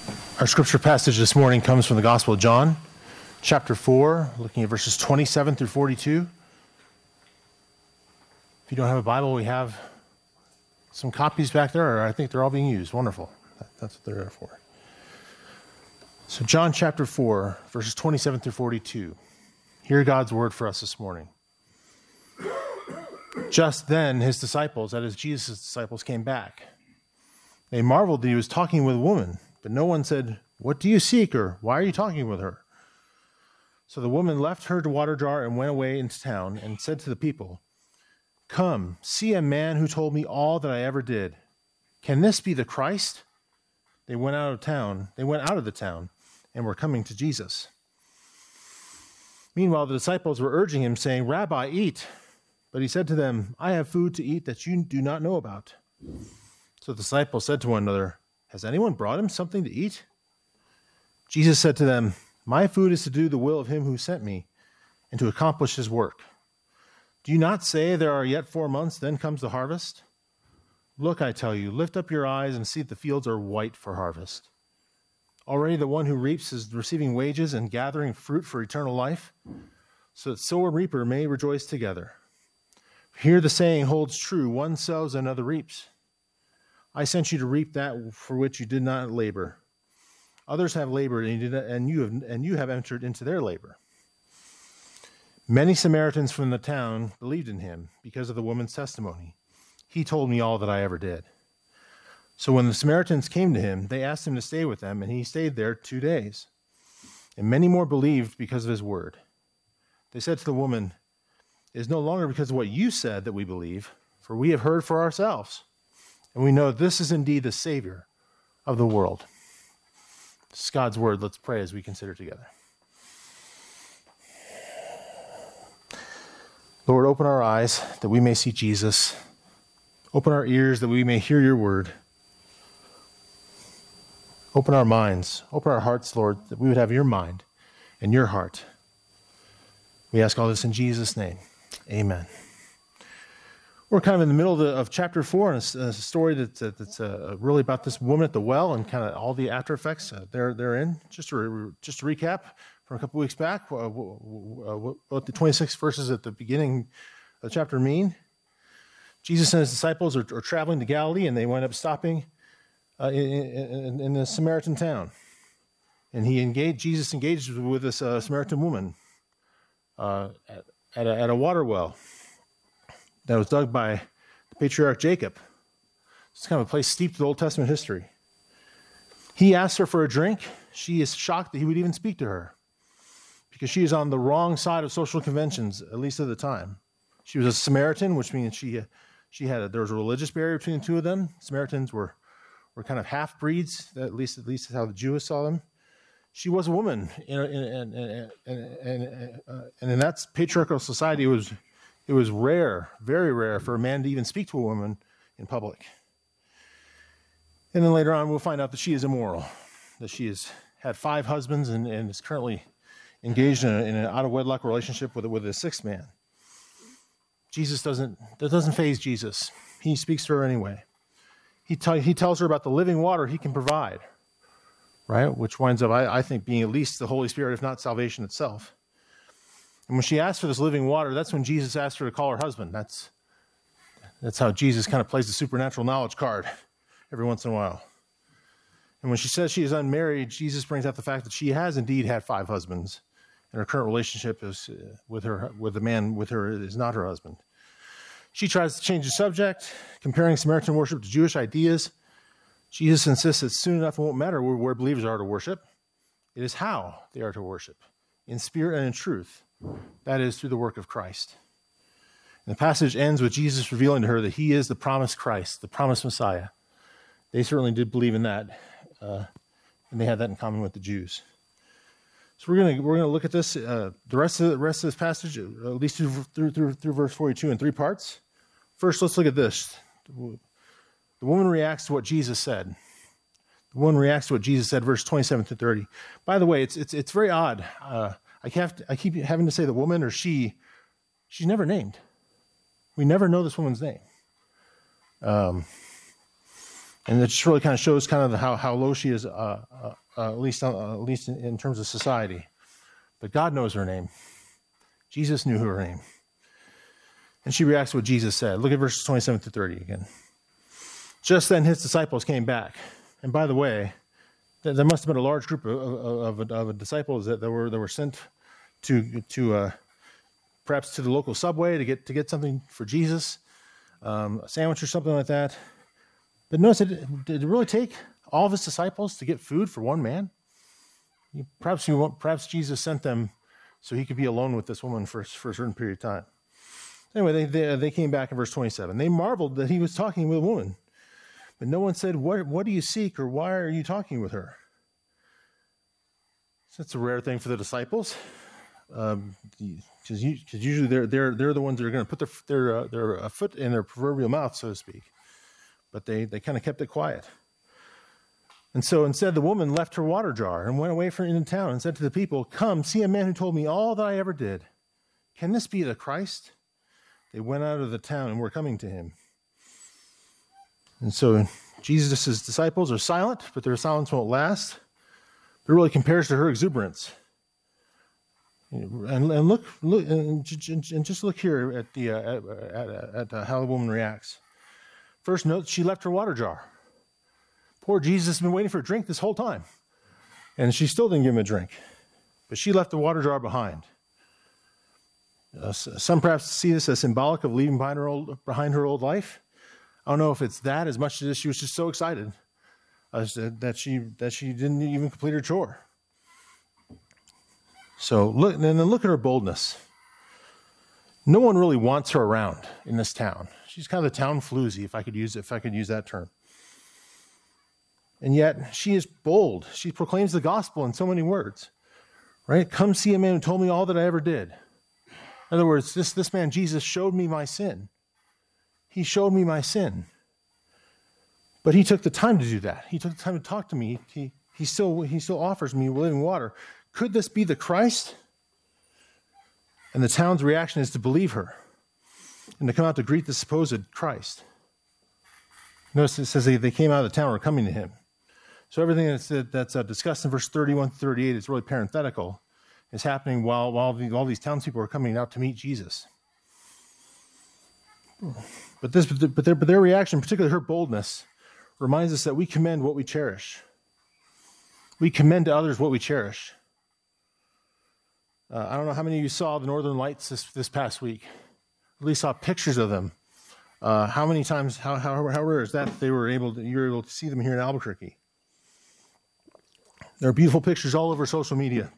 Our scripture passage this morning comes from the Gospel of John, chapter 4, looking at verses 27 through 42. If you don't have a Bible, we have some copies back there, or I think they're all being used. Wonderful. That's what they're there for. So John chapter 4, verses 27 through 42. Hear God's word for us this morning. Just then his disciples, that is Jesus' disciples, came back. They marveled that he was talking with a woman, but no one said, "What do you seek?" or "Why are you talking with her?" So the woman left her water jar and went away into town and said to the people, "Come, see a man who told me all that I ever did. Can this be the Christ?" They went out of the town and were coming to Jesus. Meanwhile, the disciples were urging him, saying, "Rabbi, eat." But he said to them, "I have food to eat that you do not know about." So the disciples said to one another, "Has anyone brought him something to eat?" Jesus said to them, "My food is to do the will of him who sent me and to accomplish his work. Do you not say there are yet 4 months, then comes the harvest? Look, I tell you, lift up your eyes and see that the fields are white for harvest. Already the one who reaps is receiving wages and gathering fruit for eternal life, so that sower and reaper may rejoice together. Here the saying holds true, one sows and another reaps. I sent you to reap that for which you did not labor. Others have labored, and you have entered into their labor." Many Samaritans from the town believed in him because of the woman's testimony. "He told me all that I ever did." So when the Samaritans came to him, they asked him to stay with them, and he stayed there 2 days. And many more believed because of his word. They said to the woman, "It is no longer because of what you said that we believe, for we have heard for ourselves. And we know this is indeed the Savior of the world." This is God's word. Let's pray as we consider together. Lord, open our eyes that we may see Jesus. Open our ears that we may hear your word. Open our minds, open our hearts, Lord, that we would have your mind and your heart. We ask all this in Jesus' name. Amen. We're kind of in the middle of chapter 4, and it's a story that's really about this woman at the well and kind of all the after effects therein. Just to recap from a couple weeks back, what the 26 verses at the beginning of the chapter mean. Jesus and his disciples are traveling to Galilee, and they wind up stopping in the Samaritan town. And Jesus engages with this Samaritan woman at a water well that was dug by the patriarch Jacob. It's kind of a place steeped in Old Testament history. He asks her for a drink. She is shocked that he would even speak to her because she is on the wrong side of social conventions, at least at the time. She was a Samaritan, which means there was a religious barrier between the two of them. Samaritans were kind of half-breeds, at least is how the Jews saw them. She was a woman, and in that patriarchal society, it was rare, very rare, for a man to even speak to a woman in public. And then later on, we'll find out that she is immoral, that she has had 5 husbands and is currently engaged in an out-of-wedlock relationship with a 6th man. That doesn't faze Jesus. He speaks to her anyway. He tells her about the living water he can provide, right? Which winds up, I think, being at least the Holy Spirit, if not salvation itself. And when she asks for this living water, that's when Jesus asked her to call her husband. That's how Jesus kind of plays the supernatural knowledge card every once in a while. And when she says she is unmarried, Jesus brings out the fact that she has indeed had 5 husbands, and her current relationship is with the man with her is not her husband. She tries to change the subject, comparing Samaritan worship to Jewish ideas. Jesus insists that soon enough it won't matter where believers are to worship. It is how they are to worship, in spirit and in truth. That is through the work of Christ. And the passage ends with Jesus revealing to her that he is the promised Christ, the promised Messiah. They certainly did believe in that, and they had that in common with the Jews. So we're gonna look at this the rest of this passage, at least through verse 42, in 3 parts. First, let's look at this. The woman reacts to what Jesus said. The woman reacts to what Jesus said, verse 27 to 30. By the way, it's very odd. I keep having to say the woman or she. She's never named. We never know this woman's name. And it just really kind of shows kind of how low she is, at least in terms of society. But God knows her name. Jesus knew her name. And she reacts to what Jesus said. Look at verses 27 to 30 again. Just then his disciples came back. And by the way, there must have been a large group of disciples that were sent to perhaps to the local Subway to get something for Jesus, a sandwich or something like that. But notice, did it really take all of his disciples to get food for one man? Perhaps Jesus sent them so he could be alone with this woman for a certain period of time. Anyway, they came back in verse 27. They marveled that he was talking with a woman. But no one said, what do you seek, or why are you talking with her? So that's a rare thing for the disciples. Because usually they're the ones that are going to put their foot in their proverbial mouth, so to speak. But they kind of kept it quiet. And so instead, the woman left her water jar and went away from into town and said to the people, "Come, see a man who told me all that I ever did. Can this be the Christ?" They went out of the town and were coming to him. And so Jesus' disciples are silent, but their silence won't last. It really compares to her exuberance. And look, and just look here at how the woman reacts. First, note she left her water jar. Poor Jesus has been waiting for a drink this whole time, and she still didn't give him a drink. But she left the water jar behind. Some perhaps see this as symbolic of leaving behind her old life. I don't know if it's that as much as she was just so excited that she didn't even complete her chore. So look at her boldness. No one really wants her around in this town. She's kind of the town floozy, if I could use that term. And yet she is bold. She proclaims the gospel in so many words. Right? Come see a man who told me all that I ever did. In other words, this man Jesus showed me my sin. He showed me my sin. But he took the time to do that. He took the time to talk to me. He still offers me living water. Could this be the Christ? And the town's reaction is to believe her and to come out to greet the supposed Christ. Notice it says they came out of the town and were coming to him. So everything that's discussed in verse 31 to 38 is really parenthetical. It's happening while all these townspeople are coming out to meet Jesus. But their reaction, particularly her boldness, reminds us that we commend what we cherish. We commend to others what we cherish. I don't know how many of you saw the Northern Lights this past week. At least saw pictures of them. How many times? How rare is that you were able to see them here in Albuquerque? There are beautiful pictures all over social media.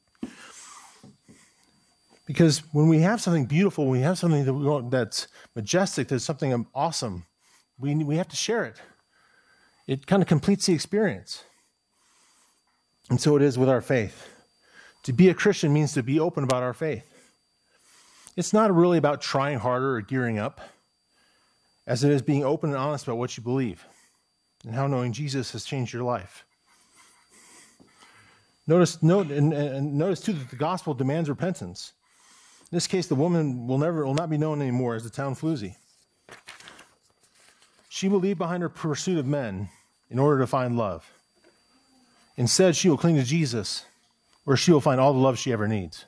Because when we have something beautiful, we have something that's majestic, that's something awesome, we have to share it. It kind of completes the experience. And so it is with our faith. To be a Christian means to be open about our faith. It's not really about trying harder or gearing up, as it is being open and honest about what you believe and how knowing Jesus has changed your life. Notice too that the gospel demands repentance. In this case, the woman will not be known anymore as the town floozy. She will leave behind her pursuit of men in order to find love. Instead, she will cling to Jesus, where she will find all the love she ever needs.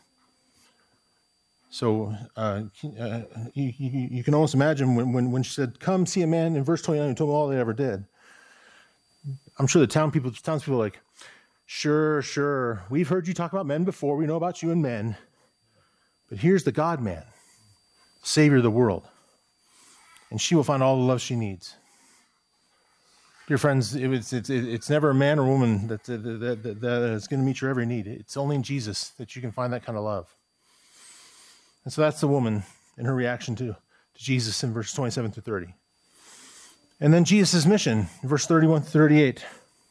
So you can almost imagine when she said, "Come see a man," in verse 29 who told me all they ever did. I'm sure the townspeople are like, Sure. We've heard you talk about men before. We know about you and men. But here's the God-man, Savior of the world. And she will find all the love she needs. Dear friends, it's never a man or woman that is going to meet your every need. It's only in Jesus that you can find that kind of love. And so that's the woman in her reaction to Jesus in verse 27 to 30. And then Jesus' mission, in verse 31 to 38.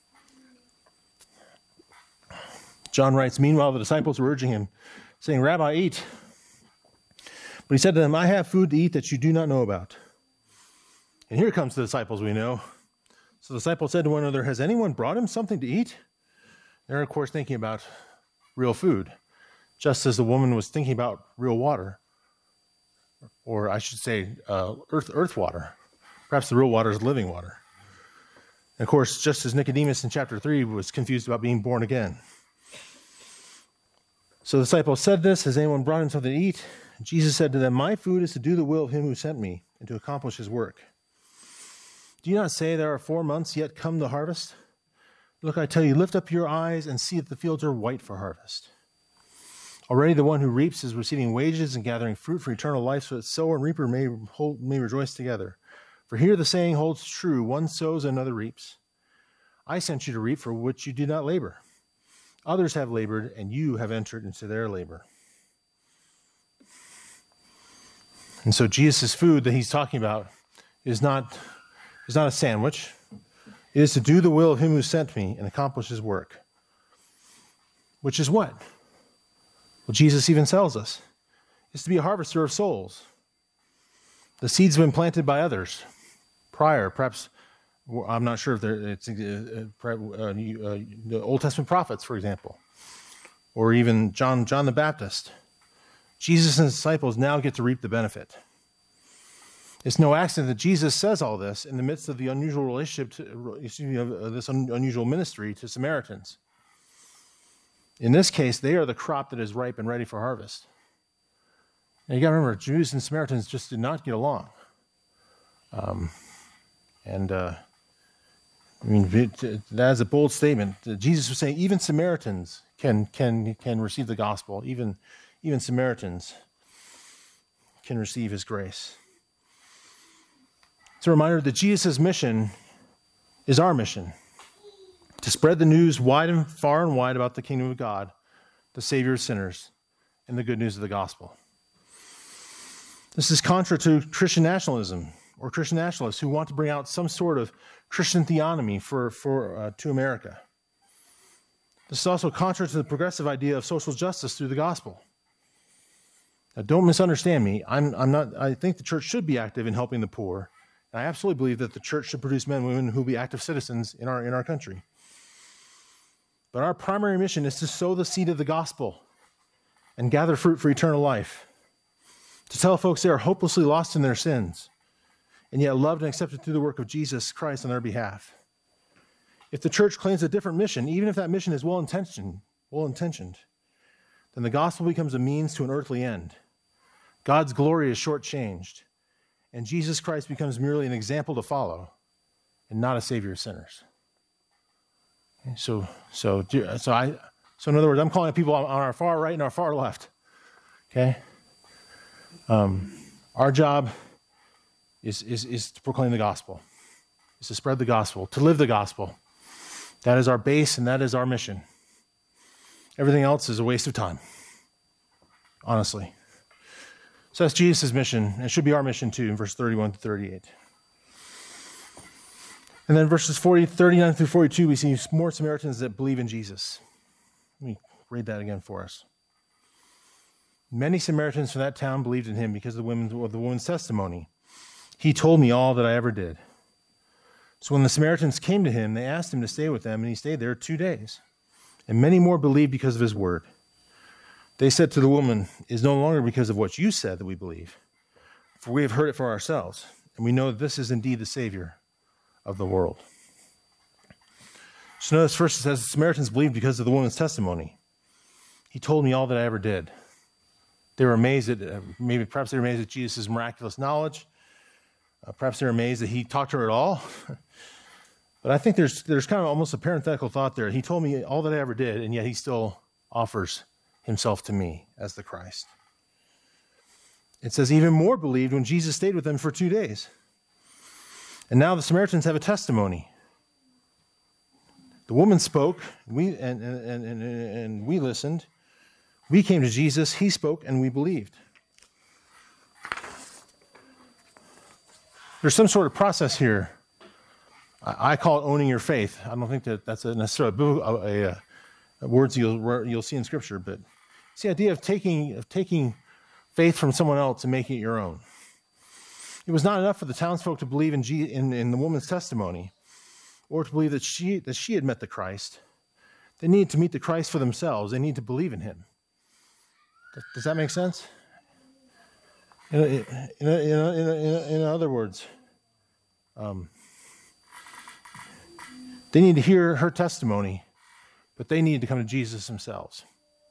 John writes, "Meanwhile, the disciples were urging him, saying, 'Rabbi, eat.' But he said to them, 'I have food to eat that you do not know about.' And here comes the disciples we know. So the disciples said to one another, 'Has anyone brought him something to eat?' They're, of course, thinking about real food, just as the woman was thinking about real water. Or I should say, earth water. Perhaps the real water is living water. of course, just as Nicodemus in chapter 3 was confused about being born again. So the disciples said this, has anyone brought him something to eat? Jesus said to them, my food is to do the will of him who sent me and to accomplish his work. Do you not say there are 4 months yet come the harvest? Look, I tell you, lift up your eyes and see that the fields are white for harvest. Already the one who reaps is receiving wages and gathering fruit for eternal life, so that sower and reaper may rejoice together. For here the saying holds true, one sows and another reaps. I sent you to reap for which you did not labor. Others have labored, and you have entered into their labor. And so Jesus' food that he's talking about is not a sandwich. It is to do the will of him who sent me and accomplish his work. Which is what? Well, Jesus even tells us. It's to be a harvester of souls. The seeds have been planted by others prior, perhaps. I'm not sure if it's the Old Testament prophets, for example, or even John the Baptist. Jesus and his disciples now get to reap the benefit. It's no accident that Jesus says all this in the midst of the unusual relationship, this unusual ministry to Samaritans. In this case, they are the crop that is ripe and ready for harvest. And you got to remember, Jews and Samaritans just did not get along. That is a bold statement. Jesus was saying even Samaritans can receive the gospel. Even Samaritans can receive his grace. It's a reminder that Jesus' mission is our mission, to spread the news far and wide about the kingdom of God, the Savior of sinners, and the good news of the gospel. This is contra to Christian nationalism, or Christian nationalists who want to bring out some sort of Christian theonomy to America. This is also contra to the progressive idea of social justice through the gospel. Now, don't misunderstand me. I think the church should be active in helping the poor. And I absolutely believe that the church should produce men and women who will be active citizens in our country. But our primary mission is to sow the seed of the gospel and gather fruit for eternal life. To tell folks they are hopelessly lost in their sins, and yet loved and accepted through the work of Jesus Christ on their behalf. If the church claims a different mission, even if that mission is well-intentioned, then the gospel becomes a means to an earthly end. God's glory is shortchanged, and Jesus Christ becomes merely an example to follow, and not a savior of sinners. Okay, so in other words, I'm calling people on our far right and our far left. Okay, our job is to proclaim the gospel, is to spread the gospel, to live the gospel. That is our base, and that is our mission. Everything else is a waste of time, honestly. So that's Jesus' mission. It should be our mission too, in verse 31 to 38. And then verses 39 through 42, we see more Samaritans that believe in Jesus. Let me read that again for us. Many Samaritans from that town believed in him because of the woman's testimony. He told me all that I ever did. So when the Samaritans came to him, they asked him to stay with them, and he stayed there 2 days. And many more believed because of his word. They said to the woman, "It is no longer because of what you said that we believe, for we have heard it for ourselves, and we know that this is indeed the Savior of the world." So notice first it says the Samaritans believed because of the woman's testimony. He told me all that I ever did. They were amazed at, perhaps they were amazed at Jesus' miraculous knowledge. Perhaps they were amazed that he talked to her at all. But I think there's kind of almost a parenthetical thought there. He told me all that I ever did, and yet he still offers himself to me as the Christ. It says even more believed when Jesus stayed with them for 2 days. And now the Samaritans have a testimony. The woman spoke, and we listened. We came to Jesus, he spoke, and we believed. There's some sort of process here. I call it owning your faith. I don't think that's necessarily words you'll see in Scripture, but it's the idea of taking faith from someone else and making it your own. It was not enough for the townsfolk to believe in the woman's testimony, or to believe that she had met the Christ. They needed to meet the Christ for themselves. They need to believe in him. Does that make sense? In other words, They need to hear her testimony, but they need to come to Jesus themselves.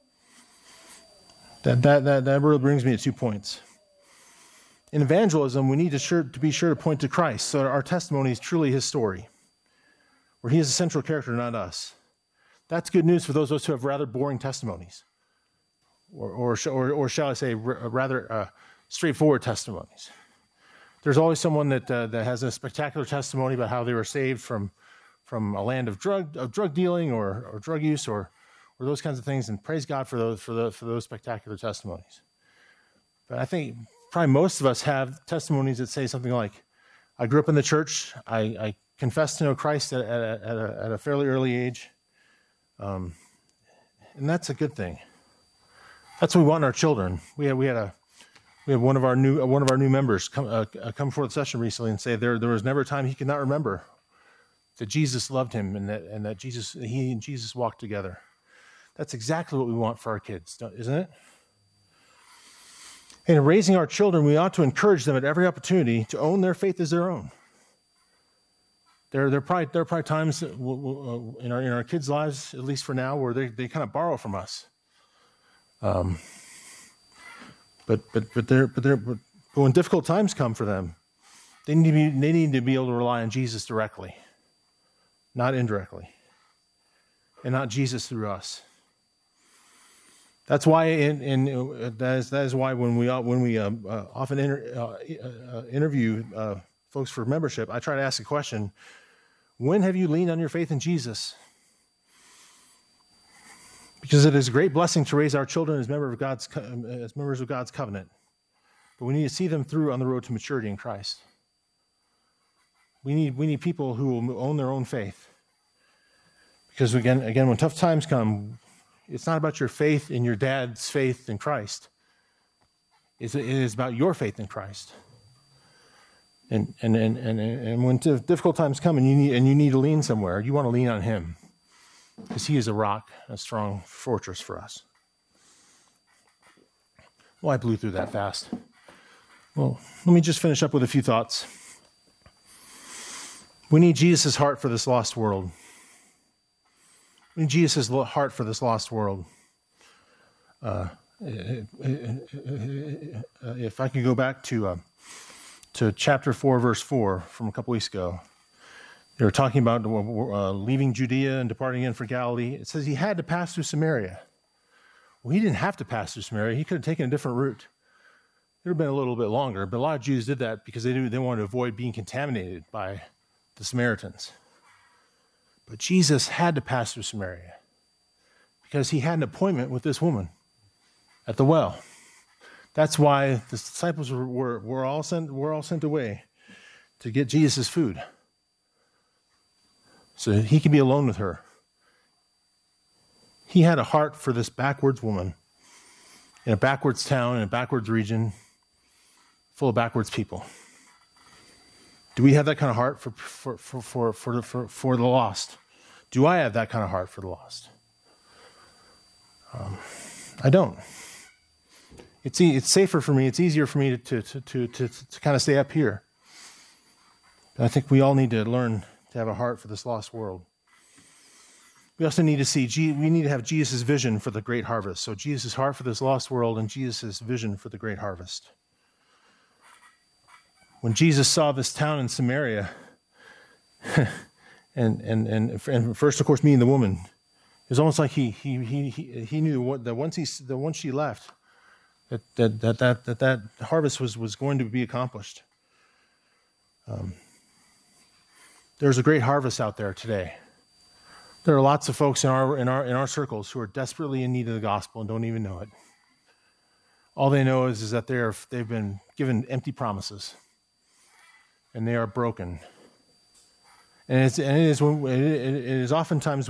That really brings me to 2 points. In evangelism, we need to be sure to point to Christ, so our testimony is truly his story, where he is the central character, not us. That's good news for those of us who have rather boring testimonies, or shall I say, rather straightforward testimonies. There's always someone that has a spectacular testimony about how they were saved from a land of drug dealing or drug use or those kinds of things, and praise God for those spectacular testimonies. But I think probably most of us have testimonies that say something like, "I grew up in the church. I confessed to know Christ at a fairly early age," and that's a good thing. That's what we want in our children. We had one of our new members come before the session recently and say there was never a time he could not remember that Jesus loved him and that he and Jesus walked together. That's exactly what we want for our kids, isn't it? And in raising our children, we ought to encourage them at every opportunity to own their faith as their own. There are probably times in our kids' lives, at least for now, where they kind of borrow from us. But when difficult times come for them, they need to be able to rely on Jesus directly, not indirectly, and not Jesus through us. That's why, that is why when we often interview folks for membership, I try to ask the question: when have you leaned on your faith in Jesus? Because it is a great blessing to raise our children as members of God's covenant, but we need to see them through on the road to maturity in Christ. We need people who will own their own faith. Because again, when tough times come, it's not about your faith in your dad's faith in Christ. It is about your faith in Christ. And when difficult times come and you need to lean somewhere, you want to lean on him, because he is a rock, a strong fortress for us. Well, I blew through that fast. Well, let me just finish up with a few thoughts. We need Jesus' heart for this lost world. We need Jesus' heart for this lost world. If I could go back to chapter 4, verse 4 from a couple weeks ago. They were talking about leaving Judea and departing in for Galilee. It says he had to pass through Samaria. Well, he didn't have to pass through Samaria. He could have taken a different route. It would have been a little bit longer, but a lot of Jews did that because they wanted to avoid being contaminated by the Samaritans. But Jesus had to pass through Samaria because he had an appointment with this woman at the well. That's why the disciples were all sent away to get Jesus' food, so that he could be alone with her. He had a heart for this backwards woman in a backwards town, in a backwards region, full of backwards people. Do we have that kind of heart for the lost? Do I have that kind of heart for the lost? I don't. It's safer for me. It's easier for me to kind of stay up here. But I think we all need to learn to have a heart for this lost world. We also need to we need to have Jesus' vision for the great harvest. So Jesus' heart for this lost world and Jesus' vision for the great harvest. When Jesus saw this town in Samaria, and first, of course, meeting the woman, it was almost like he knew that once she left, that harvest was going to be accomplished. There's a great harvest out there today. There are lots of folks in our circles who are desperately in need of the gospel and don't even know it. All they know is that they've been given empty promises, and they are broken. And it is oftentimes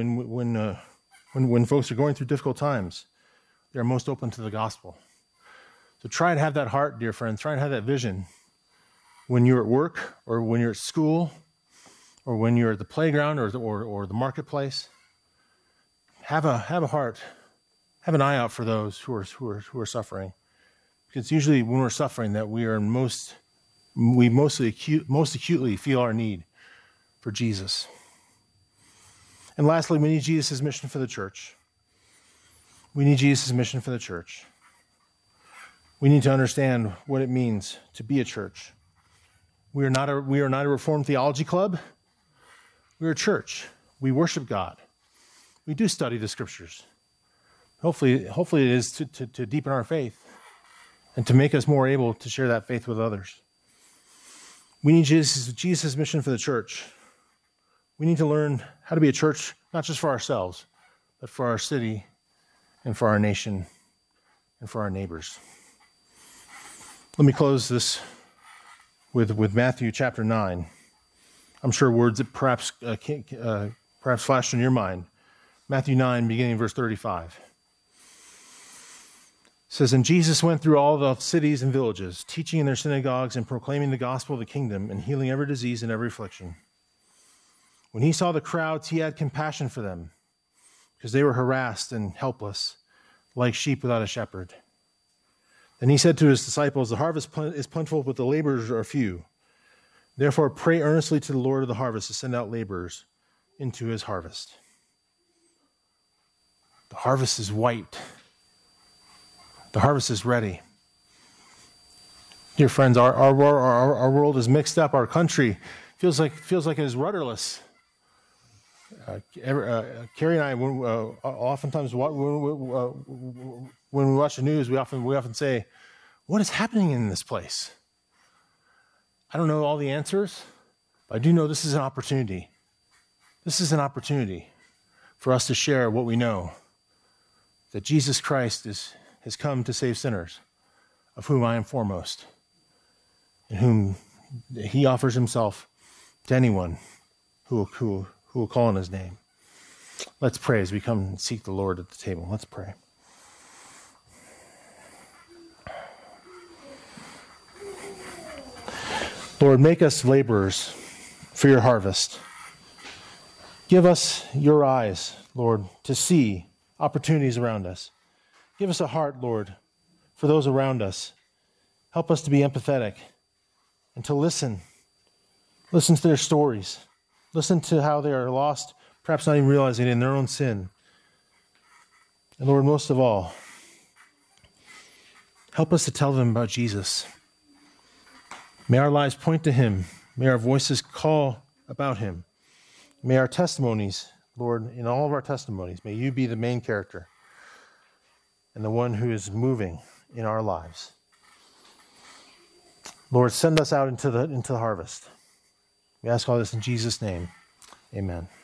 when folks are going through difficult times, they're most open to the gospel. So try and have that heart, dear friends. Try and have that vision when you're at work, or when you're at school, or when you're at the playground or the marketplace. Have a heart. Have an eye out for those who are suffering. Because usually when we're suffering that we most acutely feel our need for Jesus. And lastly, we need Jesus' mission for the church. We need Jesus' mission for the church. We need to understand what it means to be a church. We are not a Reformed theology club. We're a church. We worship God. We do study the scriptures. Hopefully it is to deepen our faith and to make us more able to share that faith with others. We need Jesus' mission for the church. We need to learn how to be a church, not just for ourselves, but for our city and for our nation and for our neighbors. Let me close this with Matthew chapter 9. I'm sure words that perhaps flashed in your mind. Matthew 9, beginning verse 35. It says, "And Jesus went through all the cities and villages, teaching in their synagogues and proclaiming the gospel of the kingdom and healing every disease and every affliction. When he saw the crowds, he had compassion for them, because they were harassed and helpless, like sheep without a shepherd. Then he said to his disciples, 'The harvest is plentiful, but the laborers are few. Therefore pray earnestly to the Lord of the harvest to send out laborers into his harvest.'" The harvest is white. The harvest is ready. Dear friends, our world is mixed up. Our country feels like it is rudderless. Carrie and I, oftentimes when we watch the news, we often say, "What is happening in this place?" I don't know all the answers, but I do know this is an opportunity. This is an opportunity for us to share what we know, that Jesus Christ has come to save sinners, of whom I am foremost, and whom he offers himself to anyone who will call on his name. Let's pray as we come and seek the Lord at the table. Let's pray. Lord, make us laborers for your harvest. Give us your eyes, Lord, to see opportunities around us. Give us a heart, Lord, for those around us. Help us to be empathetic and to listen. Listen to their stories. Listen to how they are lost, perhaps not even realizing it, in their own sin. And Lord, most of all, help us to tell them about Jesus. May our lives point to him. May our voices call about him. May our testimonies, Lord, in all of our testimonies, may you be the main character and the one who is moving in our lives. Lord, send us out into the harvest. We ask all this in Jesus' name. Amen.